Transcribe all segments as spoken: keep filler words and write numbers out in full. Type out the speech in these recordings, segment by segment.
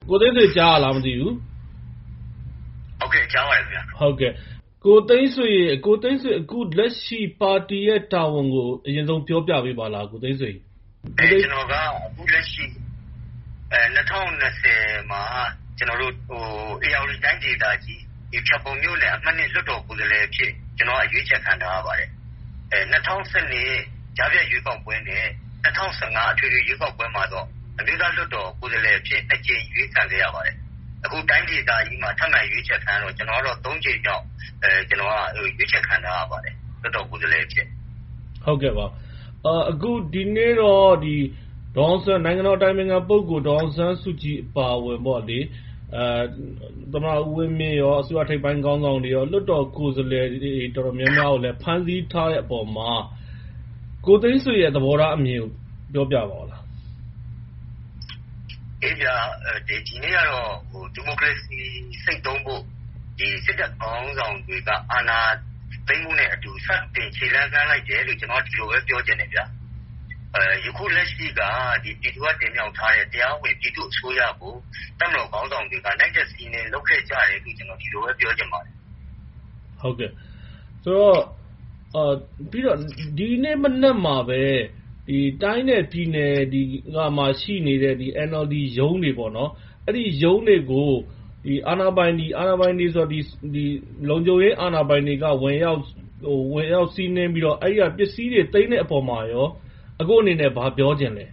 ကိုသိန်းဆွေကြားရလားမသိဘူးဟုတ်ကဲ့ကြားပါတယ်ခင်ဗျဟုတ်ကဲ့ကိုသိန်းဆွေကိုသိန်းဆွေအခုလက်ရှိပါတီရဲ့တာဝန်ကိုအရင်ဆုံးပြောပြပေးပါလားကိုသိန်းဆွေအဲကျွန်တော်ကအခုလက်ရှိအဲ၂၀၂၀မှာကျွန်တော်တို့ဟိုအေယာဝတီတိုင်းဒေသကြီးဒီဖြတ်ပုံမျိုးနဲ့အမှတ်နှစ်လွှတ်တော်ကိုယ်စားလှယ်ဖြစ်ကျွန်တော်အရွေးချယ်ခံထားရပါတယ်အဲ၂၀၁၂ကြားပြရွေးကောက်ပွဲနဲ့၂၀၁၅အထွေထွေရွေးကောက်ပွဲမှာတော့အမျိုးသားလွှတ်တော်ကိုယ်စားလှယ်ဖြစ်နှစ်ကြိမ်ရွေးခံခဲ့ရပါတယ်အခုတိုင်းဒေသကြီးမှာထပ်မံရွေးချယ်ခံတော့ကျွန်တော်တို့သုံးကြိမ်ကြောင့်အဲကျွန်တော်ကရွေးချယ်ခံထားရပါတယ်လွှတ်တော်ကိုယ်စားလှယ်ဖြစ်ဟုတ်ကဲ့ပါအခုဒီနေ့တော့ဒီဒေါအောင်ဆန်းနိုင်ငံတော်တိုင်ပင်ခံပုဂ္ဂိုလ်ဒေါအောင်ဆန်းစုကြည်အပါဝင်ပေါ့လေအဲသမ္မတဦးဝင်းမြင့်ရောအစိုးရထိပ်ပိုင်းခေါင်းဆောင်တွေရောလွှတ်တော်ကိုယ်စားလှယ်တွေတော်တော်များများကိုလည်းဖမ်းဆီးထားတဲ့အပေါ်မှာကိုသိန်းဆွေရဲ့သဘောထားအမြင်ကိုပြောပြပါဦးလားအေးပြဒီဒီနေ့ကတော့ဟိုဒီမိုကရေစီစိတ်သုံးဖို့ဒီစစ်တပ်ခေါင်းဆောင်တွေကအာဏာသိမ်းမှုနဲ့အတူစတင်ခြေလှမ်းကမ်းလိုက်တယ်လို့ကျွန်တော်ဒီလိုပဲပြောချင်တယ်ဗျာအဲယခုလက်ရှိကဒီပြည်သူ့တင်မြှောက်ထားတဲ့တရားဝင်ပြည်သူ့အစိုးရကိုတမတော်ခေါင်းဆောင်တွေကနိုင်တဲ့စီးနေလောက်ခဲ့ကြတယ်လို့ကျွန်တော်ဒီလိုပဲပြောချင်ပါတယ်ဟုတ်ကဲ့ဆိုတော့အာပြီးတော့ဒီနေ့မနက်မှာပဲဒီတိုင်းနဲ့ပြည်နယ်ဒီကမှာရှိနေတဲ့ဒီ N L D ရုံးတွေပေါ့နော်အဲ့ဒီရုံးတွေကိုဒီအာဏာပိုင်ဒီအာဏာပိုင်တွေဆိုတော့ဒီဒီလုံခြုံရေးအာဏာပိုင်တွေကဝင်ရောက်ဟိုဝင်ရောက်စီးနှင်းပြီးတော့အဲ့ဒီကပစ္စည်းတွေသိမ်းတဲ့အပေါ်မှာရောအခုအနေနဲ့ဘာပြောချင်လဲ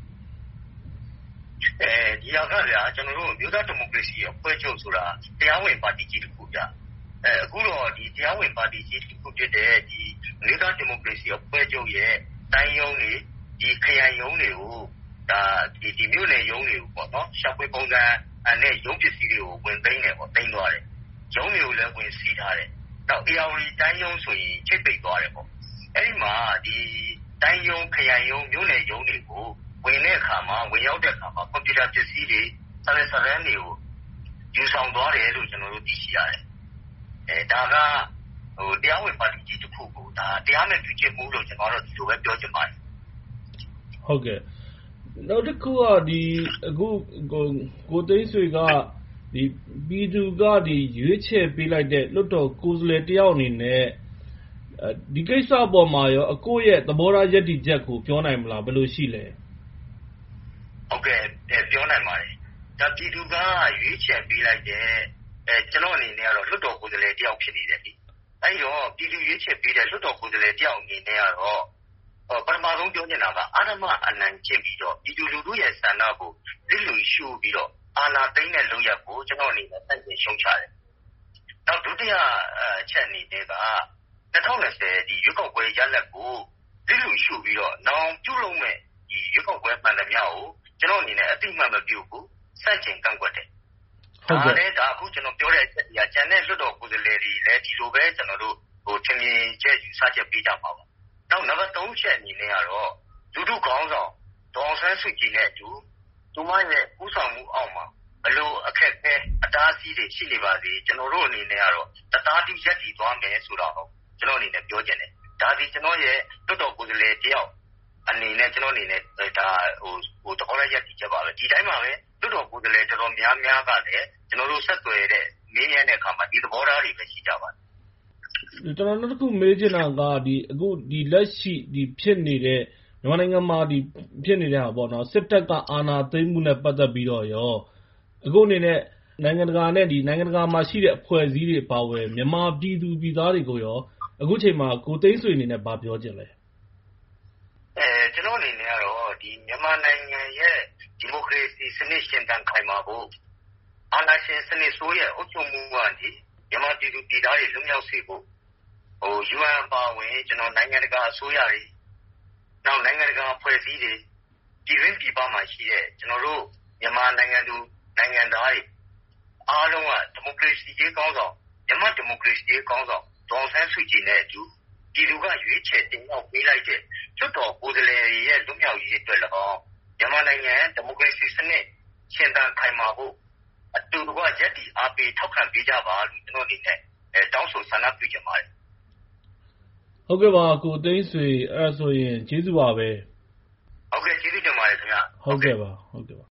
အဲဒီရောက်ကဗျာကျွန်တော်တို့မြို့သားဒီမိုကရေစီအဖွဲ့ချုပ်ဆိုတာတရားဝင်ပါတီကြီးတစ်ခုဗျာအဲအခုတော့ဒီတရားဝင်ပါတီကြီးတစ်ခုဖြစ်တဲ့ဒီမြို့သားဒီမိုကရေစီအဖွဲ့ချုပ်ရဲ့တိုင်းရုံးတွေဒီခရိုင်ရုံးတွေကိုဒါဒီဒီမြို့နယ်ရုံးတွေကိုပေါ့နော်ရှာဖွေပုံစံအဲ့နဲ့ရုံးပစ္စည်းတွေကိုဝင်သိမ်းတယ်ပေါ့သိမ်းသွားတယ်ရုံးတွေကိုလည်းဝင်စီးထားတယ်နောက်အေယာဝတီတိုင်းရုံးဆိုရင်ချိတ်ပိတ်သွားတယ်ပေါ့အဲ့ဒီမှာဒီတိုင်းရုံးခရိုင်ရုံးမြို့နယ်ရုံးတွေကိုဝင်တဲ့အခါမှာဝင်ရောက်တဲ့အခါမှာကွန်ပျူတာပစ္စည်းတွေစာရွက်စာတမ်းတွေကိုယူဆောင်သွားတယ်လို့ကျွန်တော်တို့သိရှိရတယ်အဲဒါကဟိုတရားဝင်ပါတီကြီးတစ်ခုကိုဒါတရားမဲ့ပြုချင်မှုလို့ကျွန်တော်တို့ဒီလိုပဲပြောချင်ပါတယ်ဟုတ်ကဲ့နောက်တစ်ခုကဒီအခုကိုကိုသိန်းဆွေကဒီပြည်သူကဒီရွေးချယ်ပေးလိုက်တဲ့လွှတ်တော်ကိုယ်စားလှယ်တယောက်အနေနဲ့ဒီကိစ္စအပေါ်မှာရောအကိုရဲ့သဘောထားယက်တီချက်ကိုပြောနိုင်မလားဘယ်လိုရှိလဲဟုတ်ကဲ့ပြောနိုင်ပါတယ်ဒါပြည်သူကရွေးချယ်ပေးလိုက်တဲ့အဲကျွန်တော်အနေနဲ့ကတော့လွှတ်တော်ကိုယ်စားလှယ်တယောက်ဖြစ်နေတယ်ဒီအဲ့တော့ပြည်သူရွေးချယ်ပေးတဲ့လွှတ်တော်ကိုယ်စားလှယ်တယောက်အနေနဲ့ကတော့ပထမဆုံးပြောချင်တာကအာဏာအနိုင်ကျင့်ပြီးတော့ပြည်သူလူထုရဲ့ဆန္ဒကိုလစ်လျူရှုပြီးတော့အာဏာသိမ်းတဲ့လုပ်ရပ်ကိုကျွန်တော်အနေနဲ့တိုက်တွန်းရှုံချတယ်။နောက်ဒုတိယအချက်အနေနဲ့က၂၀၂၀ဒီရွေးကောက်ပွဲရလဒ်ကိုလစ်လျူရှုပြီးတော့နောင်ပြုလုပ်မဲ့ဒီရွေးကောက်ပွဲမှန်သမျှကိုကျွန်တော်အနေနဲ့အတိအမှန်မပြုဘူးစန့်ကျင်ကန့်ကွက်တယ်။ဟုတ်ကဲ့။ဒါအခုကျွန်တော်ပြောတဲ့အချက်ကြီးကကျန်တဲ့လွှတ်တော်ကိုယ်စားလှယ်တွေလည်းဒီလိုပဲကျွန်တော်တို့ဟိုထင်မြင်ချက်ယူဆချက်ပေးကြပါပါ။နောက်နံပါတ်၃ချက်အနေနဲ့ကတော့လူထုခေါင်းဆောင်ဒေါအောင်ဆန်းစုကြည်နဲ့အတူသူမရဲ့ဦးဆောင်မှုအောက်မှာဘလို့အခက်အခဲအတားအဆီးတွေရှိနေပါစေကျွန်တော်တို့အနေနဲ့ကတော့တသားတူရက်တည်သွားမယ်ဆိုတော့ကျွန်တော်အနေနဲ့ပြောချင်တယ်ဒါဒီကျွန်တော်ရဲ့လွှတ်တော်ကိုယ်စားလှယ်တယောက်အနေနဲ့ကျွန်တော်အနေနဲ့ဒါဟိုဟိုတခေါက်ရက်တည်ချက်ပါပဲဒီတိုင်းမှာပဲလွှတ်တော်ကိုယ်စားလှယ်တော်တော်များများကလည်းကျွန်တော်တို့ဆက်သွယ်တဲ့မင်းရဲတဲ့အခါမှာဒီသဘောထားတွေပဲရှိကြပါတယ်ကျွန်တော်တို့ကမေးချင်တာကဒီအခုဒီလက်ရှိဒီဖြစ်နေတဲ့မြန်မာနိုင်ငံမှာဒီဖြစ်နေတဲ့ဟာပေါ့နော်စစ်တပ်ကအာဏာသိမ်းမှုနဲ့ပတ်သက်ပြီးတော့ရောအခုအနေနဲ့နိုင်ငံတကာနဲ့ဒီနိုင်ငံတကာမှာရှိတဲ့အဖွဲ့အစည်းတွေပါဝင်မြန်မာပြည်သူပြည်သားတွေကိုရောအခုချိန်မှာကိုသိန်းဆွေအနေနဲ့ဗာပြောချင်လဲအဲကျွန်တော်အနေနဲ့ကတော့ဒီမြန်မာနိုင်ငံရဲ့ဒီမိုကရေစီစနစ်ရှင်သန်ခိုင်မာဖို့အာဏာရှင်စနစ်ဆိုးရဲ့အုပ်ချုပ်မှုကနေမြန်မာပြည်သူပြည်သားတွေလွတ်မြောက်စေဖို့ဟို U N ပါဝင်ကျွန်တော်နိုင်ငံတကာအစိုးရတွေနောက်နိုင်ငံတကာအဖွဲ့အစည်းတွေပြည်တွင်းပြည်ပမှာရှိတဲ့ကျွန်တော်တို့မြန်မာနိုင်ငံသူနိုင်ငံသားတွေအားလုံးကဒီမိုကရေစီရေးကောင်းဆောင်မြန်မာဒီမိုကရေစီရေးကောင်းဆောင်ဒေါအောင်ဆန်းစုကြည်နဲ့အတူပြည်သူကရွေးချယ်တင်မြှောက်ပေးလိုက်တဲ့လွှတ်တော်ကိုယ်စားလှယ်တွေရဲ့လွတ်မြောက်ရေးအတွက်၎င်းမြန်မာနိုင်ငံဒီမိုကရေစီစနစ်ရှင်သန်ခိုင်မာဖို့အတူတကွရက်တီအားပေးထောက်ခံပေးကြပါလို့ကျွန်တော်အနေနဲ့အဲတောင်းဆိုဆန္ဒပြုချင်ပါတယ်ဟုတ်ကဲ့ပါကိုသိန်းဆွေအဲ့ဆိုရင်ကျေးဇူးပါပဲဟုတ်ကဲ့ကျေးဇူးတင်ပါတယ်ခင်ဗျဟုတ်ကဲ့ပါဟုတ်ကဲ့ပါ